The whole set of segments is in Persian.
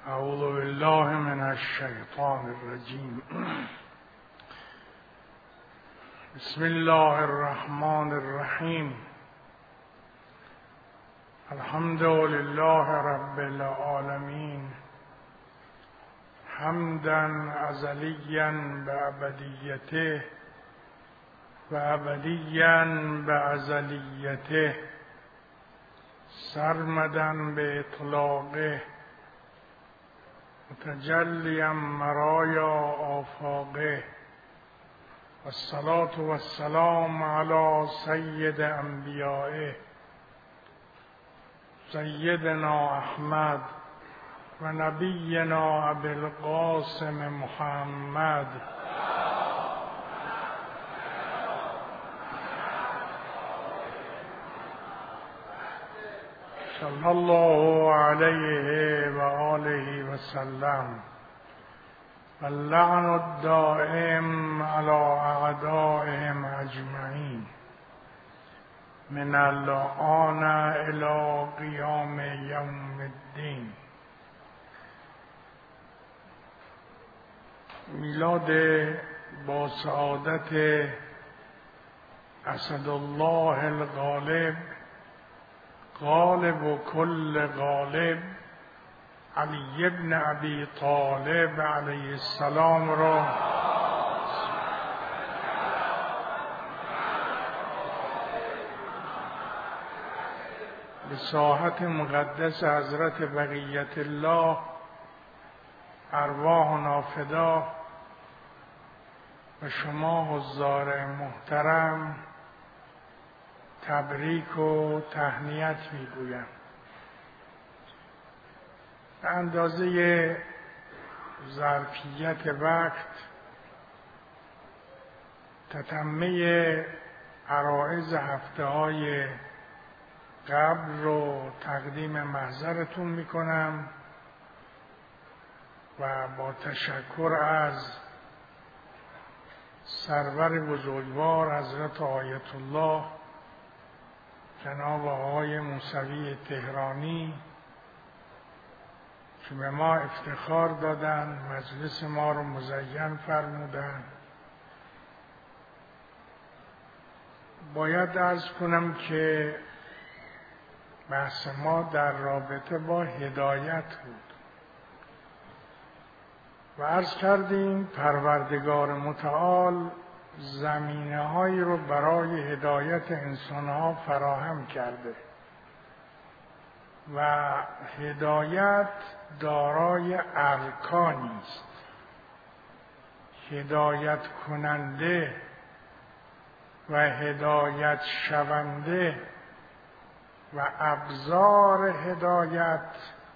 اعوذ بالله من الشیطان الرجیم. بسم الله الرحمن الرحیم. الحمد لله رب العالمین، حمدا ازلیا بابدیته و ابدیا بازلیته، سرمدا باطلاقه، متجلیا مرایا آفاقه، والصلاة والسلام على سید انبیائه سیدنا احمد و نبینا ابی القاسم محمد صلی الله علیه و آله و سلم، و اللعن الدائم علی اعدائهم اجمعین من الآن الی قیام یوم الدین. میلاد با سعادت اسدالله الغالب، غالب و کل غالب، علی ابن ابی طالب علیه السلام را به ساحت مقدس حضرت بقیت الله ارواحنا فدا و شما حضار محترم تبریک و تهنیت میگویم. به اندازه ظرفیت وقت تتمه عرایض هفته‌های قبل رو تقدیم محضرتون میکنم و با تشکر از سرور بزرگوار حضرت آیت الله جناب آقای موسوی تهرانی که به ما افتخار دادن، مجلس ما رو مزین فرمودن. باید عرض کنم که بحث ما در رابطه با هدایت بود و عرض کردیم پروردگار متعال زمینه‌هایی رو برای هدایت انسان‌ها فراهم کرده و هدایت دارای ارکانی است. هدایت کننده و هدایت شونده و ابزار هدایت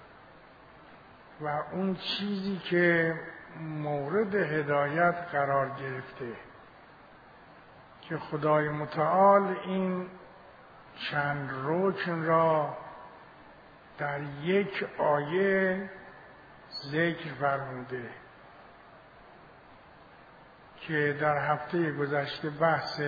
و اون چیزی که مورد هدایت قرار گرفته که خدای متعال این چند رکن را در یک آیه ذکر فرموده که در هفته گذشته بحث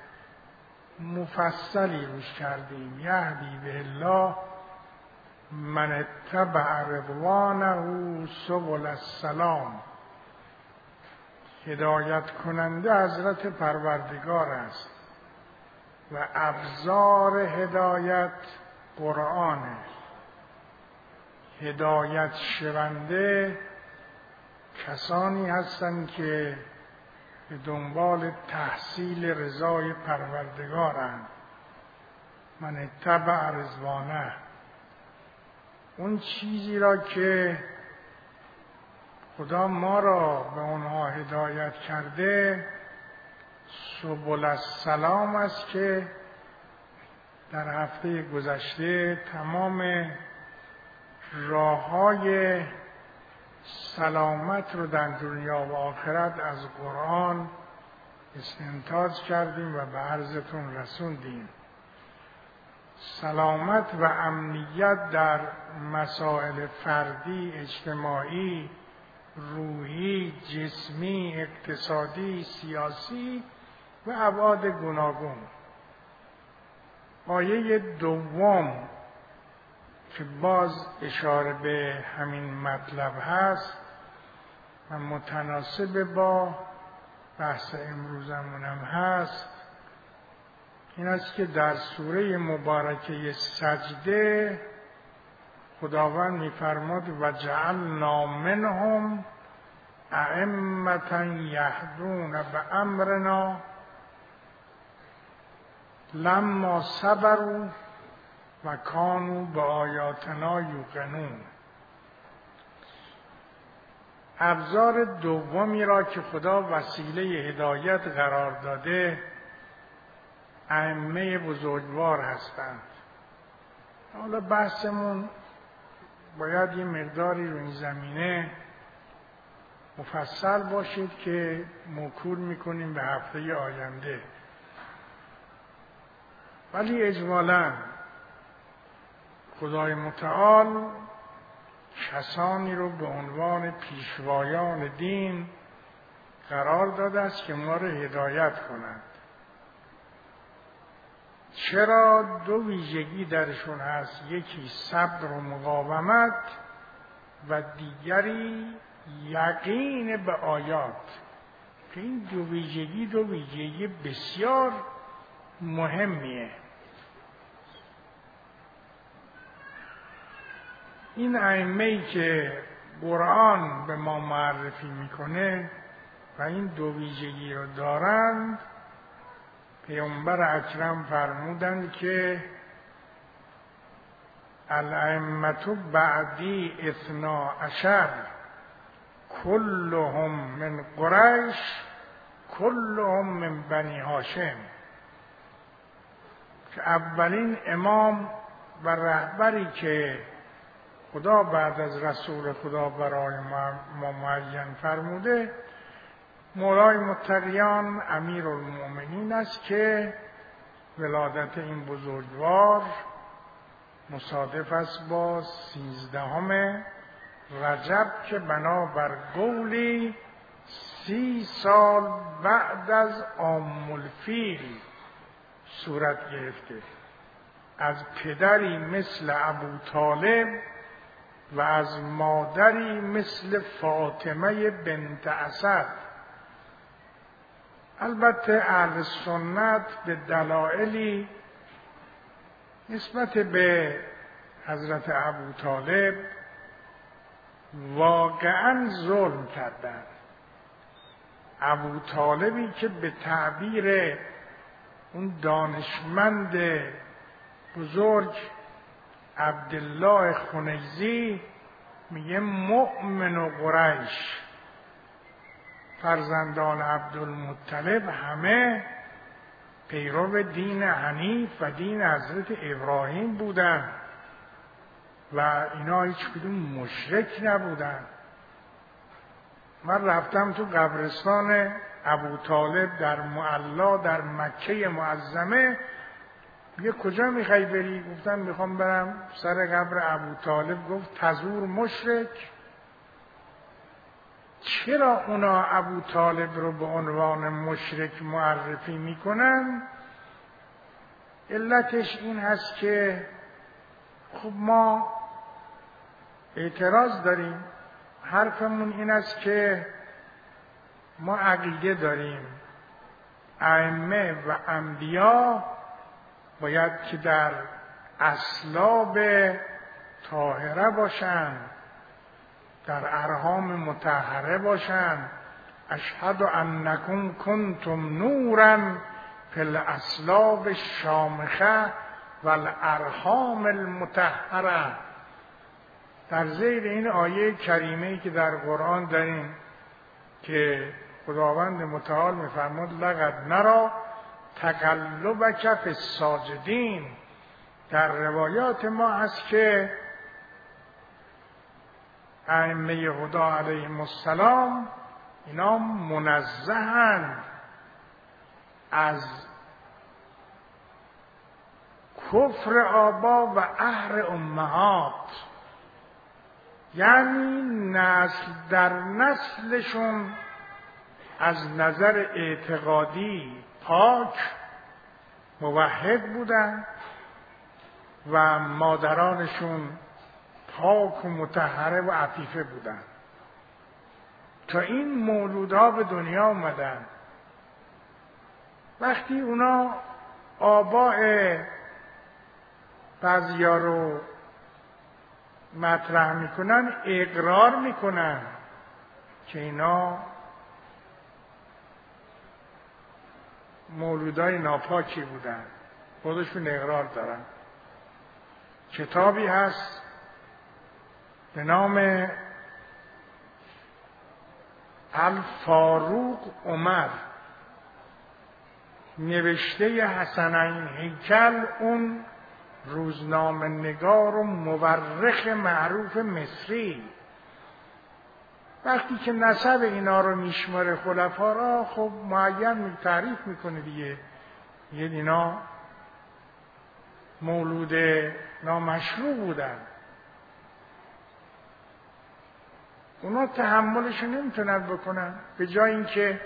مفصلی روش کردیم. یهدی به الله من اتبع رضوانه سبل السلام. هدایت کننده حضرت پروردگار است و ابزار هدایت قرآنه. هدایت شونده کسانی هستند که به دنبال تحصیل رضای پروردگارند. من اتبع رضوانه، اون چیزی را که خدا ما را به اونها هدایت کرده سبل السلام است که در هفته گذشته تمام راه‌های سلامت رو در دنیا و آخرت از قرآن استنتاج کردیم و به عرضتون رسوندیم. سلامت و امنیت در مسائل فردی، اجتماعی، روحی، جسمی، اقتصادی، سیاسی و ابعاد گوناگون. آیه دوم که باز اشاره به همین مطلب هست و متناسب با بحث امروزمونم هست، این است که در سوره مبارکه سجده خداوند می‌فرماد و جعلنا منهم ائمة یهدون بامرنا لما صبروا و کانوا بآیاتنا یوقنون. ابزار دومی را که خدا وسیله هدایت قرار داده ائمه بزرگوار هستند. حالا بحثمون باید یه مقداری رو این زمینه مفصل باشید که موکول میکنیم به هفته آینده، ولی اجمالاً خدای متعال کسانی رو به عنوان پیشوایان دین قرار داده است که ما رو هدایت کنند. چرا؟ دو ویژگی درشون هست، یکی صبر و مقاومت و دیگری یقین به آیات. این دو ویژگی بسیار مهمیه. این ائمه‌ای که قرآن به ما معرفی میکنه و این دو ویژگی رو دارند، پیامبر اکرم فرمودند که الائمة بعدی 12 كلهم من قریش كلهم من بنی هاشم، که اولین امام و رهبری که خدا بعد از رسول خدا برای ما معین فرموده مولای متقیان امیرالمؤمنین است که ولادت این بزرگوار مصادف است با 13 رجب که بنابر قولی 30 سال بعد از عام الفیل صورت گرفته. از پدری مثل ابو طالب و از مادری مثل فاطمه بنت اسد. البته اهل سنت به دلایلی نسبت به حضرت ابو طالب واقعا ظلم کردند. ابو طالبی که به تعبیر اون دانشمند بزرگ عبدالله خنیزی میگه مؤمن و قریش، فرزندان عبدالمطلب همه پیرو دین حنیف و دین حضرت ابراهیم بودند و اینا هیچ کدوم مشرک نبودند. من رفتم تو قبرستان ابو طالب در معلا در مکه معظمه. یه کجا میخوای بری؟ گفتم میخوام برم سر قبر ابو طالب. گفت تزور مشرک. چرا اونا ابو طالب رو به عنوان مشرک معرفی میکنن؟ علتش این هست که خب ما اعتراض داریم. حرفمون این است که ما عقیده داریم ائمه و انبیا باید که در اصلاب طاهره باشند، در ارحام مطهره باشند. اشهد انکم کنتم نورا فی الاصلاب الشامخه و الارحام المطهره. در زیر این آیه کریمه‌ای که در قرآن داریم که خداوند متعال می‌فرماد لقد نرى تقلبک فی الساجدین، در روایات ما هست که ائمه خدا علیهم السلام اینا منزهن از کفر آبا و قهر امهات، یعنی نسل در نسلشون از نظر اعتقادی پاک موحد بودن و مادرانشون پاک و مطهره و عفیفه بودن. تا این مولودها به دنیا آمدن، وقتی اونا آباء بعضیا رو مطرح میکنن، اقرار میکنن که اینا مولودای ناپاکی بودن، خودشون اقرار دارن. کتابی هست به نام الفاروق عمر، نوشته حسنین هیکل، اون روزنامه نگار و مورخ معروف مصری. وقتی که نسب اینا رو میشماره خلفا را، خب معین تعریف میکنه دیگه، اینا مولود نامشروع بودن. اونا تحملش نمیتونن بکنن، به جای اینکه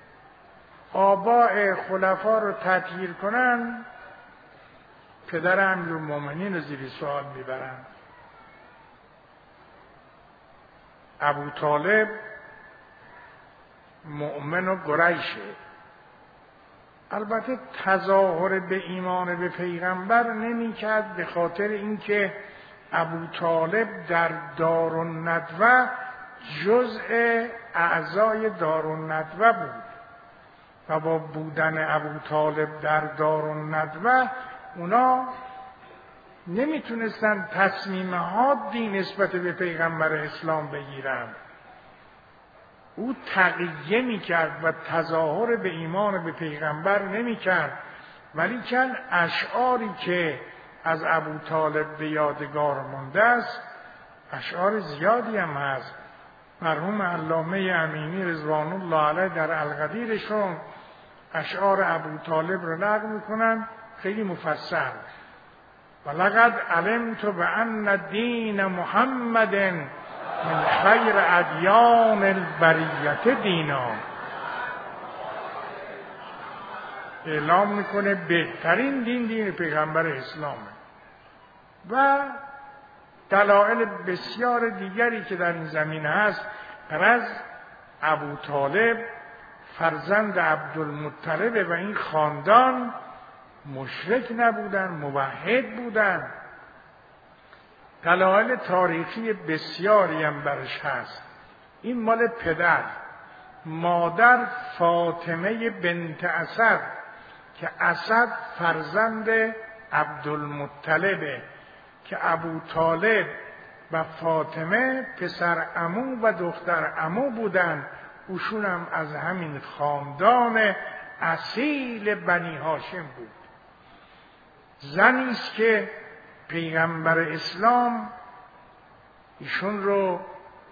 آباء خلفا رو تطهیر کنن، پدر امیرالمومنین رو زیر سوال میبرن. ابو طالب مؤمن و قریشه. البته تظاهر به ایمان به پیغمبر نمی کرد، به خاطر اینکه ابو طالب در دارالندوه جزء اعضای دارالندوه بود و با بودن ابو طالب در دارالندوه اونا نمیتونستن تصمیم حادی نسبت به پیغمبر اسلام بگیرن. او تقیه میکرد و تظاهر به ایمان به پیغمبر نمیکرد، ولی چند اشعاری که از ابو طالب به یادگار مانده است، اشعار زیادی هم هست. مرحوم علامه امینی رضوان الله علیه در القدیرشون اشعار ابو طالب رو نقل میکنن، خیلی مفصل. ولقد علمت بأن دین محمد من خیر ادیان البریت دینا. اعلام میکنه بهترین دین پیغمبر اسلامه. و دلایل بسیار دیگری که در این زمینه هست. غرض ابو طالب فرزند عبدالمطلب و این خاندان مشرک نبودن، موحد بودن. دلایل تاریخی بسیاری هم برش هست. این مال پدر. مادر فاطمه بنت اسد که اسد فرزند عبدالمطلبه، که ابو طالب و فاطمه پسر عمو و دختر عمو بودن. اوشون هم از همین خاندان اصیل بنی هاشم بود. زنی است که پیغمبر اسلام ایشون رو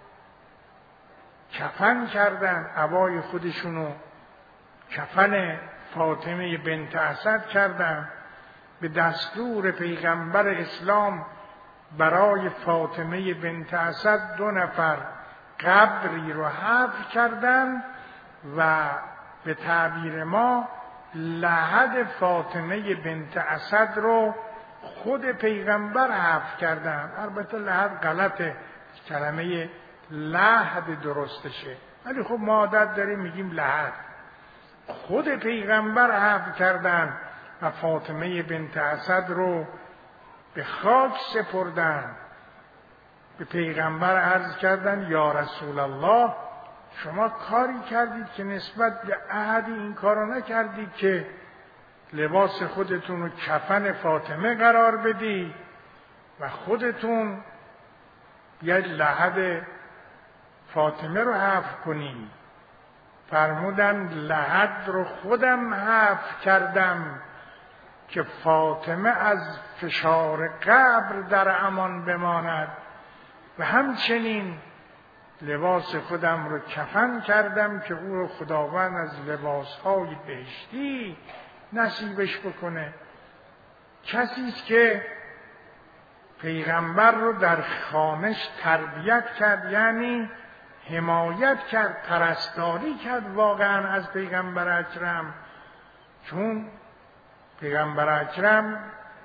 کفن کردن، عبای خودشونو کفن فاطمه بنت اسد کردن. به دستور پیغمبر اسلام برای فاطمه بنت اسد 2 نفر قبری رو حفر کردن و به تعبیر ما لحد فاطمه بنت اسد رو خود پیغمبر حفر کردن. البته لحد غلطه، کلمه لحد درستشه، ولی خب ما عادت داریم میگیم لحد. خود پیغمبر حفر کردن و فاطمه بنت اسد رو به خاک سپردن. به پیغمبر عرض کردن یا رسول الله، شما کاری کردید که نسبت به احدی این کارو نکردید که لباس خودتون رو کفن فاطمه قرار بدی و خودتون یک لحد فاطمه رو حفر کنی. فرمودن لحد رو خودم حفر کردم که فاطمه از فشار قبر در امان بماند و همچنین لباس خودم رو کفن کردم که او رو خداوند از لباسهای بهشتی نصیبش بکنه. کسی است که پیغمبر رو در خانش تربیت کرد، یعنی حمایت کرد، پرستاری کرد واقعا از پیغمبر اکرم. چون پیغمبر اکرم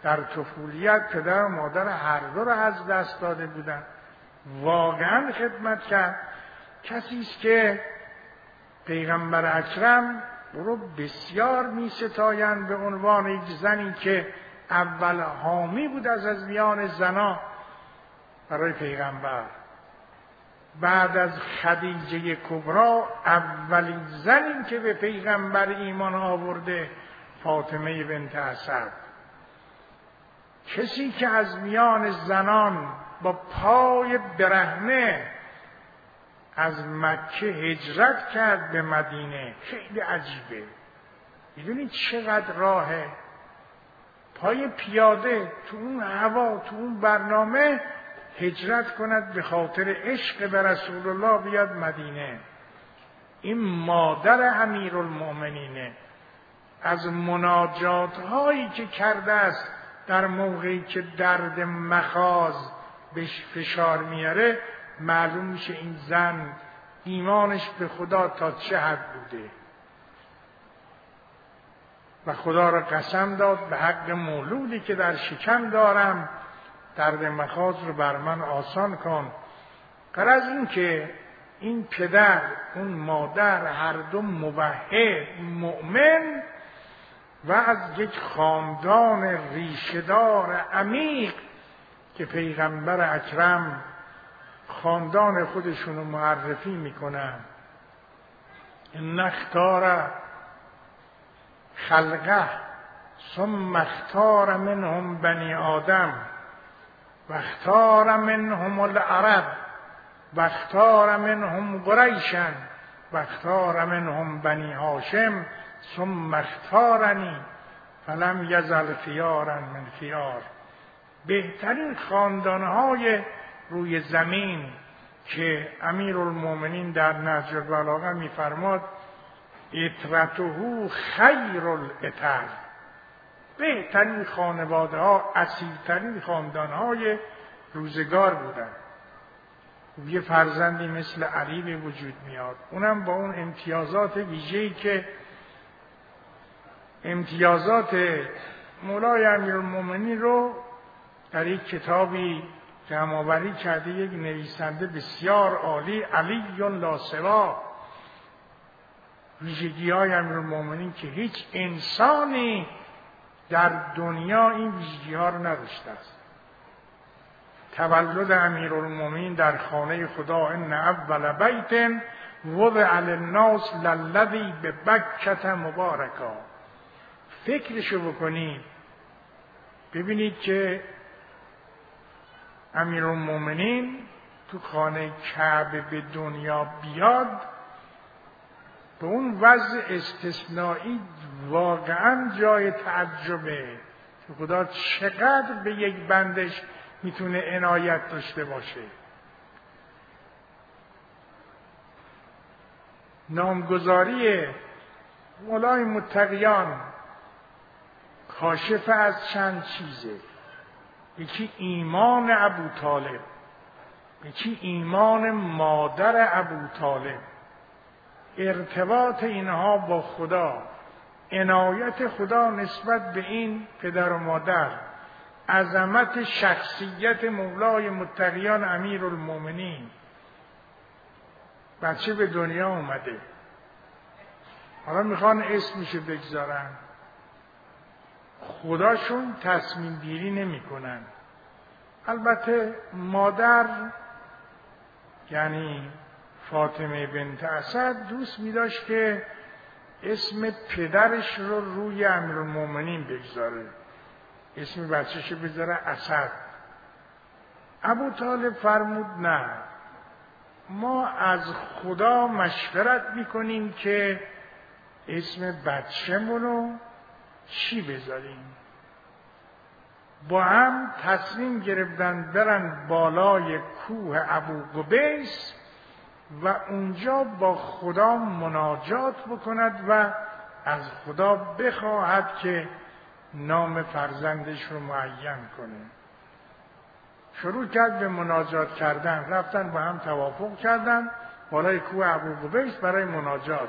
در طفولیت پدر و مادر هر دو را از دست داده بودن، واقعا خدمت کرد. کسی است که پیغمبر اکرم رو بسیار می ستایند به عنوان یک زنی که اول حامی بود از میان زنا برای پیغمبر. بعد از خدیجه کبری اولین زنی که به پیغمبر ایمان آورده فاطمه بنت اسد. کسی که از میان زنان با پای برهنه از مکه هجرت کرد به مدینه. خیلی عجیبه. میدونید چقدر راهه؟ پای پیاده تو اون هوا، تو اون برنامه هجرت کند به خاطر عشق به رسول الله بیاد مدینه. این مادر امیرالمؤمنینه. از مناجات هایی که کرده است در موقعی که درد مخاض بهش فشار میاره معلوم میشه این زن ایمانش به خدا تا چه حد بوده و خدا را قسم داد به حق مولودی که در شکم دارم درد مخاض رو بر من آسان کن. غرض این که این پدر اون مادر هر دو موحد مؤمن و از یک خاندان ریشه‌دار عمیق که پیغمبر اکرم خاندان خودشون رو معرفی میکنن. ان اختار خلقه ثم اختار منهم بنی آدم و اختار منهم العرب و اختار منهم قریشا و اختار منهم بنی هاشم ثم اختارنی فلم یزل خیارا من خیار. بهترین خاندانهای روی زمین که امیرالمؤمنین در نهج البلاغه می‌فرماد اطرته خیر الاطر، بهترین خانواده ها، اصیلترین خاندانهای روزگار بودن. یه فرزندی مثل علی به وجود میاد، اونم با اون امتیازات ویژه‌ای که امتیازات مولای امیرالمؤمنین رو در یک کتابی جمع‌آوری کرده یک نویسنده بسیار عالی، علی لا سوا، ویژگی‌های امیرالمؤمنین که هیچ انسانی در دنیا این ویژگی‌ها رو نداشته است. تولد امیرالمؤمنین در خانه خدا، ان اول بیت وضع للناس للذی ببکة مبارکا. فکرشو بکنید ببینید که امیرالمؤمنین تو خانه کعبه به دنیا بیاد به اون وضع استثنایی واقعا جای تعجبه که خدا چقدر به یک بندش میتونه عنایت داشته باشه. نامگذاری مولای متقیان کاشف از چند چیزه. یکی ایمان ابوطالب، یکی ایمان مادر ابوطالب، ارتباط اینها با خدا، عنایت خدا نسبت به این پدر و مادر، عظمت شخصیت مولای متقیان امیرالمؤمنین. بچه به دنیا اومده، حالا میخوان اسمشو بگذارن، خداشون تصمیم گیری نمی کنن. البته مادر یعنی فاطمه بنت اسد دوست می داشت که اسم پدرش رو روی امیرالمؤمنین بگذاره، اسم بچه‌ش رو بذاره اسد. ابوطالب فرمود نه، ما از خدا مشورت میکنیم که اسم بچه‌مونو چی بذاریم. با هم تصمیم گرفتن برن بالای کوه ابوقبیس و اونجا با خدا مناجات بکند و از خدا بخواهد که نام فرزندش رو معین کنه. شروع کرد به مناجات کردن، رفتن با هم توافق کردن بالای کوه ابوقبیس برای مناجات.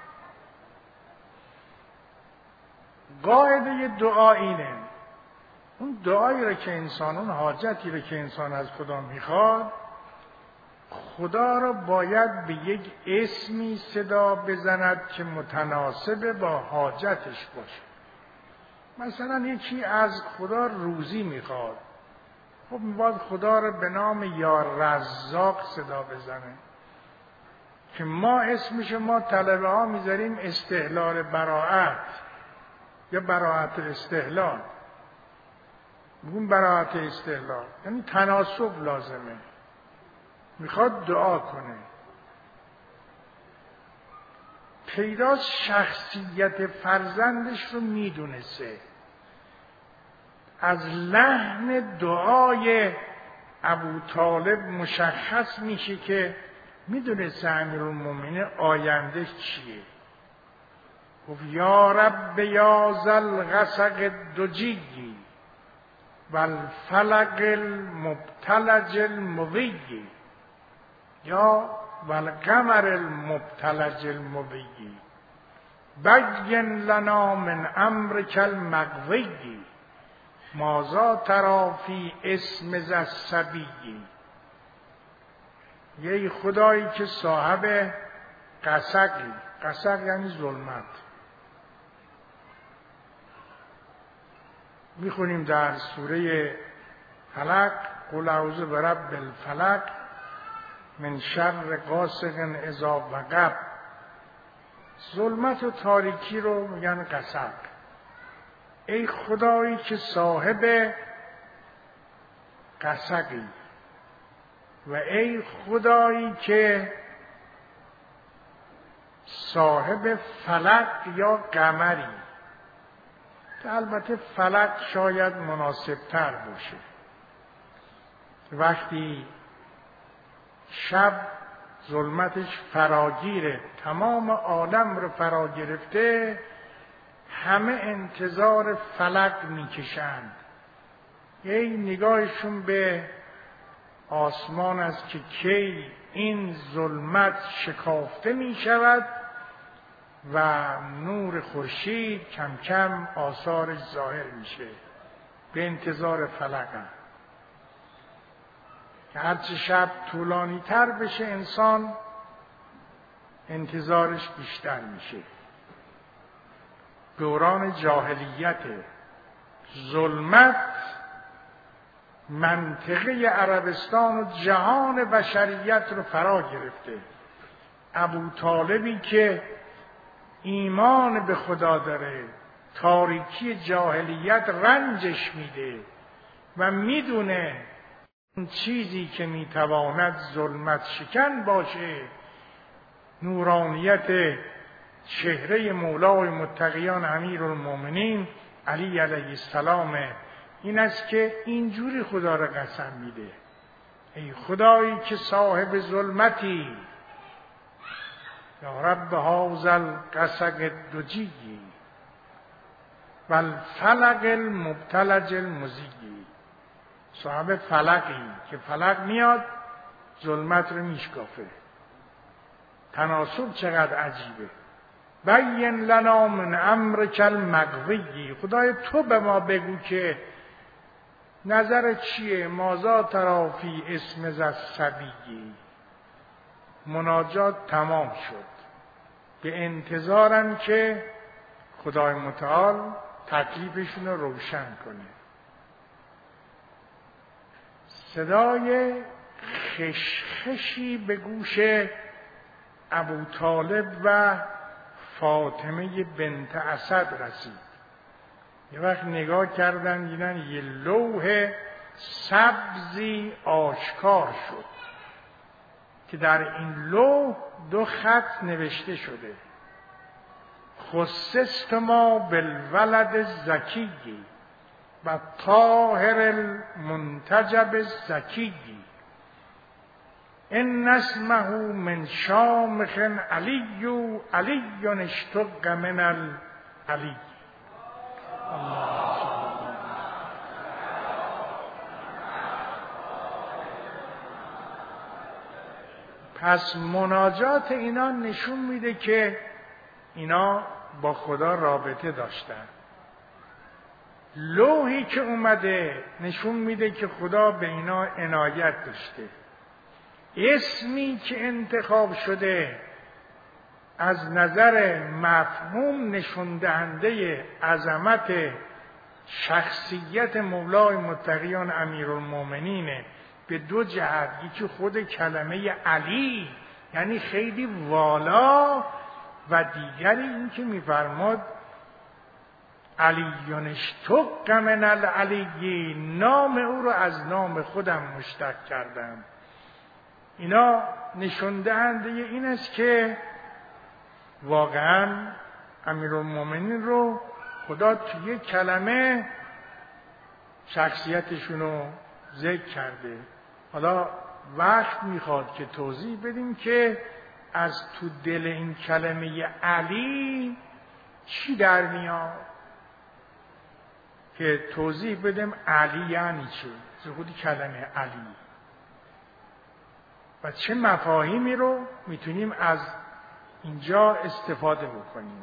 قاعده دعا اینه اون دعایی رو که انسان، اون حاجتی رو که انسان از خدا میخواد، خدا رو باید به یک اسمی صدا بزند که متناسب با حاجتش باشه. مثلا یکی از خدا روزی میخواد، خب باید خدا رو به نام یا رزاق صدا بزنه، که ما اسمش ما طلبه ها میذاریم استحلال براعت یا براعت استحلال. بگون براعت استحلال یعنی تناسب لازمه، میخواد دعا کنه. پیداست شخصیت فرزندش رو میدونسته. از لحن دعای ابو طالب مشخص میشه که میدونسته امیرالمومنین آیندهش چیه. گفت یا رب یا ذل غسق دجی و الفلق المبتلج الموی یا والقمر المبتلج الموی بین لنا من امرک المقوی ماذا تری فی اسم ذا الصبی. یه خدایی که صاحب قسقی، قسق یعنی ظلمت. میخونیم در سوره فلق قل اعوذ برب الفلق من شر غاسق اذا وقب. ظلمت و تاریکی رو میگن قسق. ای خدایی که صاحب قسقی و ای خدایی که صاحب فلق یا قمری، که البته فلق شاید مناسب تر باشه. وقتی شب ظلمتش فراگیره، تمام عالم رو فرا گرفته، همه انتظار فلق میکشند. یه نگاهشون به آسمان است که کی این ظلمت شکافته می شود و نور خورشید کم کم آثارش ظاهر میشه. به انتظار فلق هم. که هرچه شب طولانی تر بشه انسان انتظارش بیشتر میشه. دوران جاهلیت، ظلمت منطقه عربستان و جهان بشریت رو فرا گرفته. ابو طالبی که ایمان به خدا داره، تاریکی جاهلیت رنجش میده و میدونه اون چیزی که میتواند ظلمت شکن باشه نورانیت چهره مولای متقیان امیرالمومنین علی علیه السلام این است که اینجوری خدا را قسم میده. ای خدایی که صاحب ظلمتی، یا رب هذا الغسق دجی و الفلق المبتلج المزی. صاحب فلقی که فلق میاد ظلمت رو میشکافه. تناسب چقدر عجیبه. بین لنا من امرک المقوی. خدای تو به ما بگو که نظر چیه؟ ماذا تری فی اسم ذا الصبی. مناجات تمام شد. به انتظارن که خدای متعال تکلیفشون رو روشن کنه. صدای خشخشی به گوش ابو طالب و فاطمه بنت اسد رسید. یه وقت نگاه کردن دیدن یه لوح سبزی آشکار شد که در این لوح 2 خط نوشته شده: خصصت ما بالولد الزکی و طاهر المنتجب الزکی ان اسمه من شامخ علی و علی اشتق من العلی. پس مناجات اینا نشون میده که اینا با خدا رابطه داشتن. لوحی که اومده نشون میده که خدا به اینا عنایت داشته. اسمی که انتخاب شده از نظر مفهوم نشون دهنده عظمت شخصیت مولای متقیان امیرالمومنینه به دو جهت. یکی خود کلمه علی یعنی خیلی والا، و دیگری این که میفرماد علیون اشتق من العلی، نام او رو از نام خودم مشتق کردم. اینا نشون دهنده این است که واقعا امیرالمومنین رو خدا توی یک کلمه شخصیتشون رو ذکر کرده. حالا وقت میخواد که توضیح بدیم که از تو دل این کلمه علی چی در میاد، که توضیح بدیم علی یعنی چه، خودی کلمه علی و چه مفاهیمی رو میتونیم از اینجا استفاده بکنیم.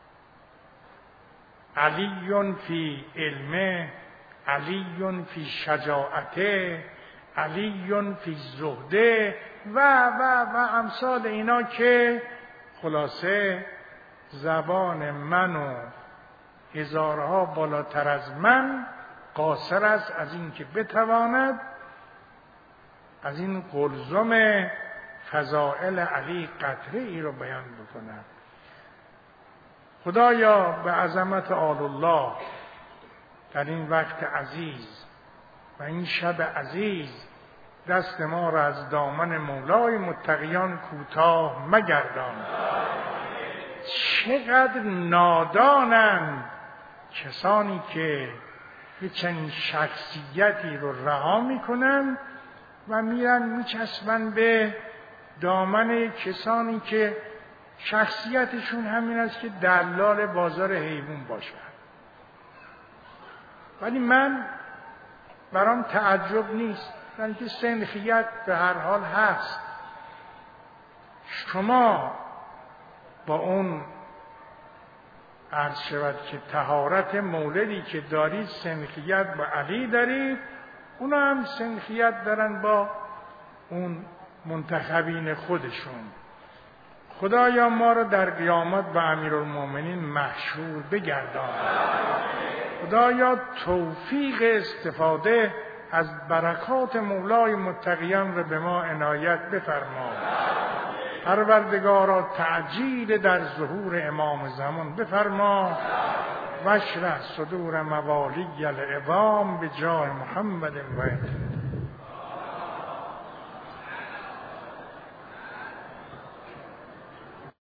علیون فی علمه، علیون فی شجاعته، علیون فی زهده و امثال اینا که خلاصه زبان من و هزارها بالاتر از من قاصر است از این که بتواند از این قلزم فضائل علی قطره ای رو بیان بکند. خدایا به عظمت آل الله در این وقت عزیز و این شب عزیز دست ما را از دامن مولای متقیان کوتاه مگردان. چقدر نادانند کسانی که یه چنین شخصیتی رو رها میکنن و میرن میچسبن به دامن کسانی که شخصیتشون همین است که دلال بازار حیوان باشن. ولی برام تعجب نیست، یعنی که سنخیت به هر حال هست. شما با اون عرض شود که طهارت مولدی که دارید سنخیت با علی دارید، اونا هم سنخیت دارن با اون منتخبین خودشون. خدایا ما را در قیامت با امیرالمومنین محشور بگردان. خدایا توفیق استفاده از برکات مولای متقیان را به ما عنایت بفرما. پروردگارا تعجیل در ظهور امام زمان بفرما. واشرح صدور موالی العظام به جای محمد و